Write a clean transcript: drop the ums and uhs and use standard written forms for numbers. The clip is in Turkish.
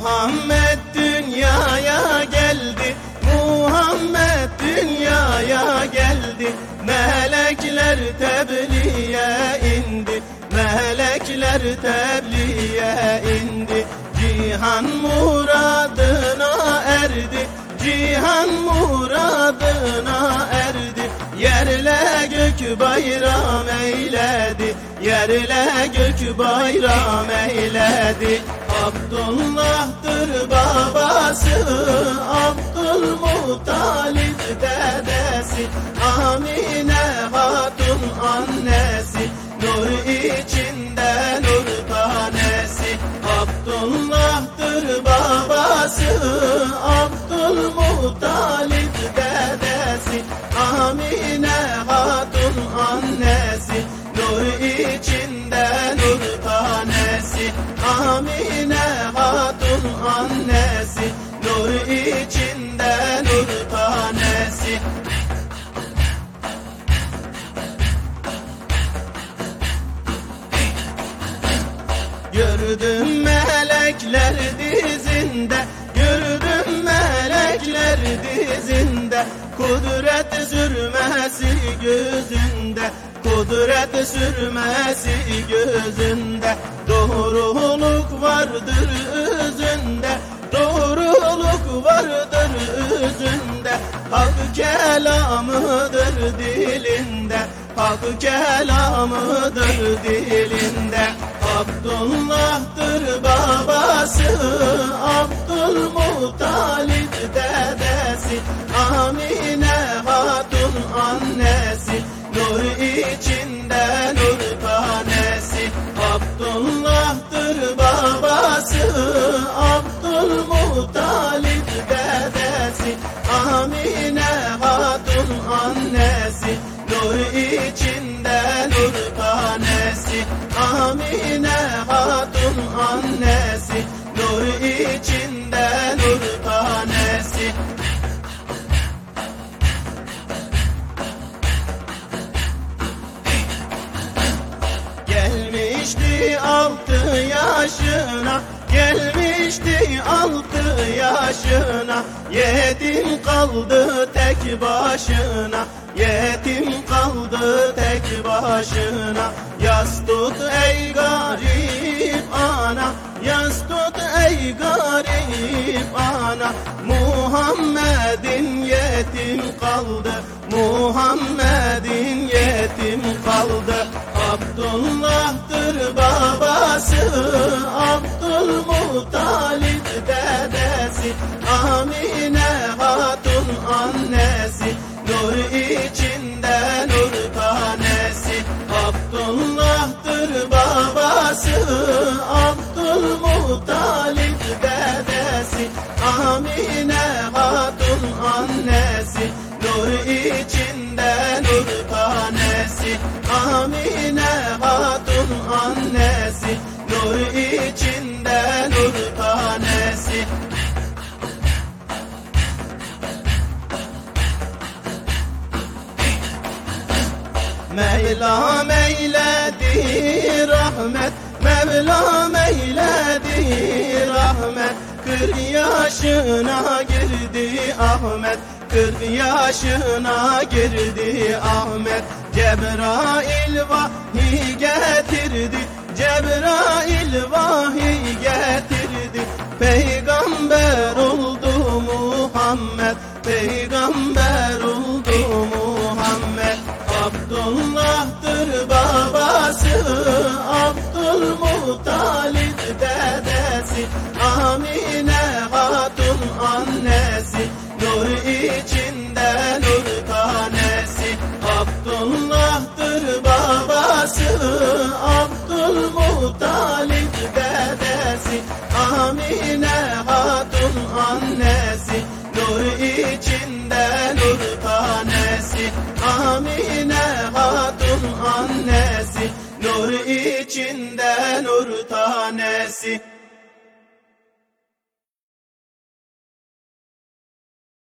Muhammed dünyaya geldi, Muhammed dünyaya geldi. Melekler tebliğe indi, melekler tebliğe indi. Cihan muradına erdi, cihan muradına erdi. Yerle gök bayram eyledi, yerle gök bayram eyledi. Abdullah'tır babası, Abdülmuttalip dedesi, Amine hatun annesi, nur içinde nur tanesi. Abdullah'tır babası, Abdülmuttalip dedesi, Amine hatun annesi, nur içinde nur tanesi. Amine hatun annesi, nur içinde nur tanesi. Gördüm melekler dizinde, gördüm melekler dizinde. Kudret sürmesi gözünde, kudret sürmesi gözünde. Doğruluk vardır özünde, doğruluk vardır özünde. Hak kelamıdır dilinde, hak kelamıdır dilinde. Abdullah'tır babası, Abdülmuttalip dedesi, Amine hatun annesi, nur içinde nur tanesi. Abdullah'tır babası, Abdülmuttalip dedesi, Amine hatun annesi, nur içinde nur tanesi. Amine hatun annesi, nur içinde nur tanesi. Gelmişti 6 yaşına, gelmişti 6 yaşına. Yetim kaldı tek başına, yetim kaldı tek başına. Yas tut ey garip ana, yas tut ey garip ana. Muhammed'in yetim kaldı, Muhammed'in yetim kaldı. Abdullah'tır babası, Abdülmuttalip dedesi, Amine hatun annesi, nur içinde nur tanesi. Abdullah'tır babası, Abdülmuttalip dedesi, Amine hatun annesi, nur içinde nur tanesi. Amine hatun annesi, nur içinde nur tanesi. Mevlam eyledi rahmet, Mevlam eyledi rahmet. 40 yaşına girdi Ahmet, 40 yaşına girdi Ahmet. Cebrail vahiy getirdi, Cebrail vahiy getirdi. Peygamber oldu Muhammed, peygamber oldu Muhammed. Abdullah'tır babası, Abdülmuttalip dedesi, Amine hatun annesi, nur içinde nur tanesi. Abdullah'tır babası, Abdülmuttalip dedesi, Amine hatun annesi, nur içinde nur tanesi. Amine hatun annesi, nur içinde nur tanesi.